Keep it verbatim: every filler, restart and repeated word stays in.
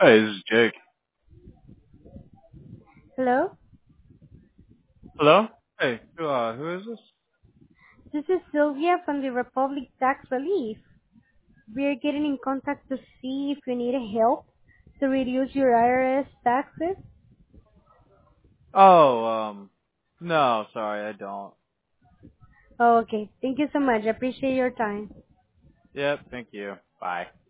Hey, this is Jake. Hello, Hello? Hey, who, uh, who is this? this is Sylvia from the Republic Tax Relief. We are getting in contact to see if you need help to reduce your I R S taxes. Oh, um, no, sorry, I don't. Oh, okay. Thank you so much. I appreciate your time. Yep, thank you. Bye.